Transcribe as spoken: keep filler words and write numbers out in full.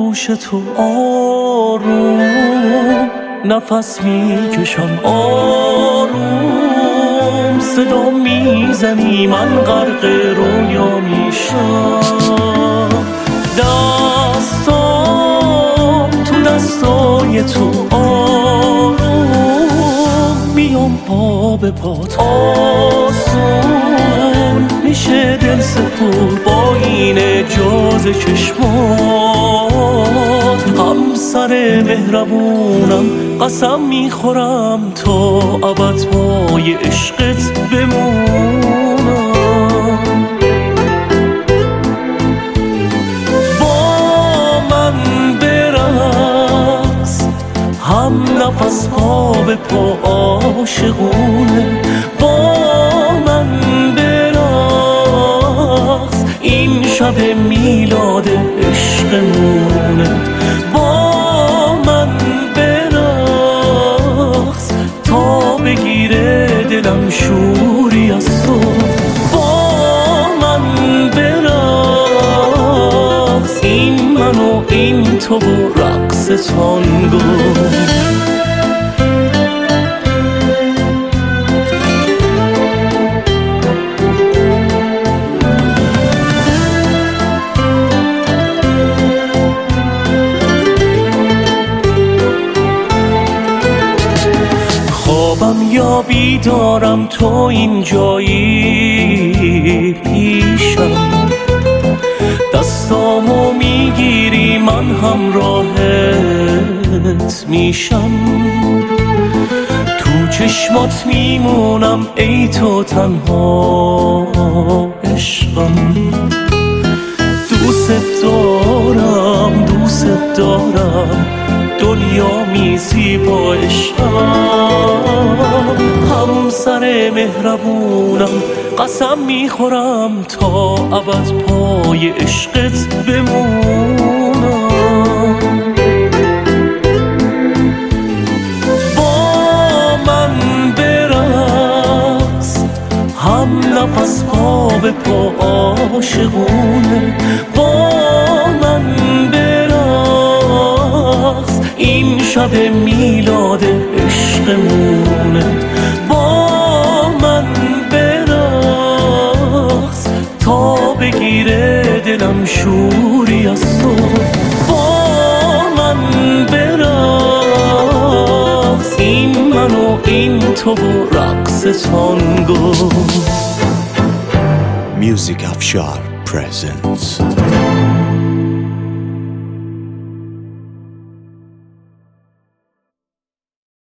آغوش تو آروم نفس میکشم آروم صدا میزنی من غرق رویا میشم دستام تو دستای تو آروم میام پا به پات آسون میشه دل سپور با این اجاز چشمات همسر مهربونم قسم میخورم تا ابد پای عشقت بمونم با من برقص هم نفس پا به پا عاشقونه با من برقص این شب میلاد عشقمونه با من برقص تا بگیره دلم شوری از تو با من برقص این من و این تو و رقص تانگو یا بیدارم تو اینجایی پیشم دستامو میگیری من همراهت میشم تو چشمات میمونم ای تو تنها عشقم دوست دارم دوست دارم دنیا میزی با عشقم همسر مهربونم قسم میخورم تا ابد پای عشقت بمونم با من برقص هم نفس پا به پا عاشقونه با من برقص این شب میلاد عشقمونه با من برقص تا بگیره دلم شوری از تو با من برقص این من و این تو و رقص تانگو Music Afshar presents